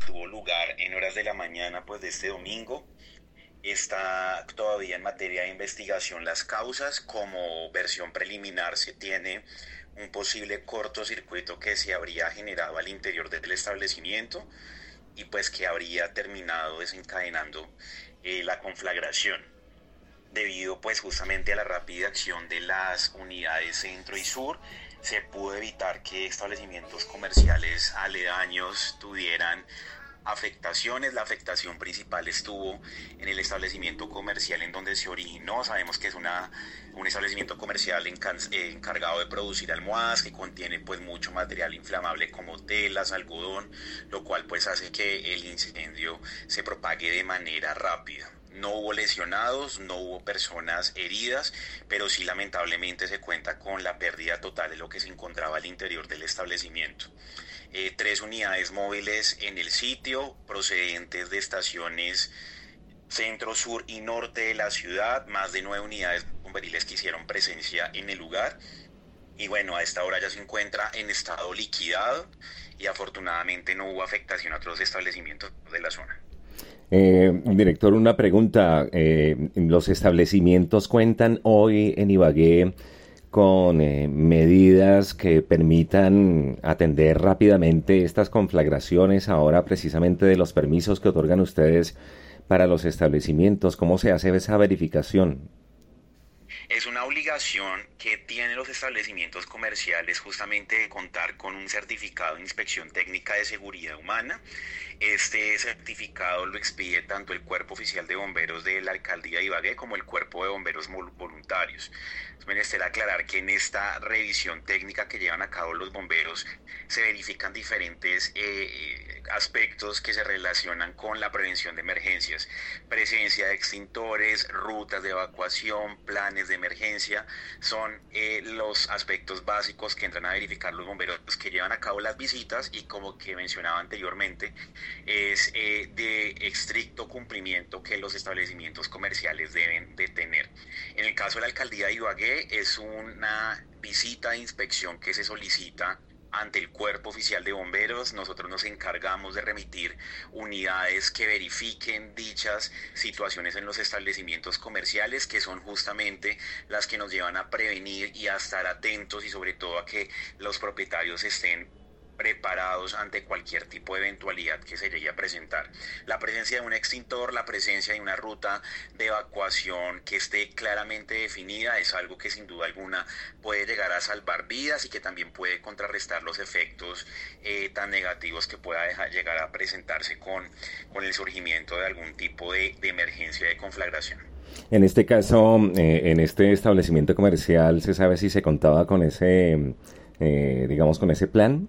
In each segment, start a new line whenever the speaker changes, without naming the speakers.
tuvo lugar en horas de la mañana pues de este domingo. Está todavía en materia de investigación las causas. Como versión preliminar se tiene un posible cortocircuito que se habría generado al interior del establecimiento y pues que habría terminado desencadenando la conflagración. Debido pues justamente a la rápida acción de las unidades centro y sur, se pudo evitar que establecimientos comerciales aledaños tuvieran afectaciones. La afectación principal estuvo en el establecimiento comercial en donde se originó. Sabemos que es un establecimiento comercial encargado de producir almohadas que contiene pues mucho material inflamable como telas, algodón, lo cual pues hace que el incendio se propague de manera rápida. No hubo lesionados, no hubo personas heridas, pero sí lamentablemente se cuenta con la pérdida total de lo que se encontraba al interior del establecimiento. Tres unidades móviles en el sitio, procedentes de estaciones centro, sur y norte de la ciudad, más de 9 unidades bomberiles que hicieron presencia en el lugar. Y bueno, a esta hora ya se encuentra en estado liquidado y afortunadamente no hubo afectación a otros establecimientos de la zona.
Director, una pregunta. ¿Los establecimientos cuentan hoy en Ibagué con medidas que permitan atender rápidamente estas conflagraciones ahora precisamente de los permisos que otorgan ustedes para los establecimientos? ¿Cómo se hace esa verificación?
Es una obligación que tienen los establecimientos comerciales justamente de contar con un certificado de inspección técnica de seguridad humana. Este certificado lo expide tanto el Cuerpo Oficial de Bomberos de la Alcaldía de Ibagué como el Cuerpo de Bomberos Voluntarios. Es menester aclarar que en esta revisión técnica que llevan a cabo los bomberos se verifican diferentes aspectos que se relacionan con la prevención de emergencias: presencia de extintores, rutas de evacuación, planes de emergencia. Son los aspectos básicos que entran a verificar los bomberos que llevan a cabo las visitas, y como que mencionaba anteriormente, es de estricto cumplimiento que los establecimientos comerciales deben de tener. En el caso de la Alcaldía de Ibagué, es una visita de inspección que se solicita ante el Cuerpo Oficial de Bomberos. Nosotros nos encargamos de remitir unidades que verifiquen dichas situaciones en los establecimientos comerciales, que son justamente las que nos llevan a prevenir y a estar atentos, y sobre todo a que los propietarios estén preparados ante cualquier tipo de eventualidad que se llegue a presentar. La presencia de un extintor, la presencia de una ruta de evacuación que esté claramente definida es algo que sin duda alguna puede llegar a salvar vidas y que también puede contrarrestar los efectos tan negativos que pueda llegar a presentarse con el surgimiento de algún tipo de emergencia de conflagración.
En este caso, en este establecimiento comercial, ¿se sabe si se contaba con ese, digamos, con ese plan?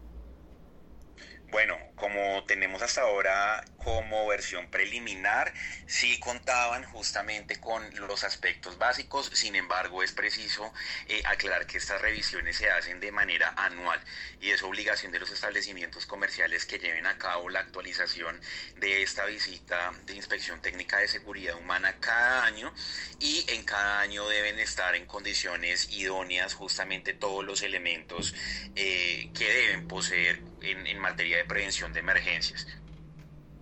Bueno, como tenemos hasta ahora como versión preliminar, sí contaban justamente con los aspectos básicos. Sin embargo, es preciso aclarar que estas revisiones se hacen de manera anual y es obligación de los establecimientos comerciales que lleven a cabo la actualización de esta visita de inspección técnica de seguridad humana cada año, y en cada año deben estar en condiciones idóneas justamente todos los elementos que deben poseer en materia de prevención de emergencias.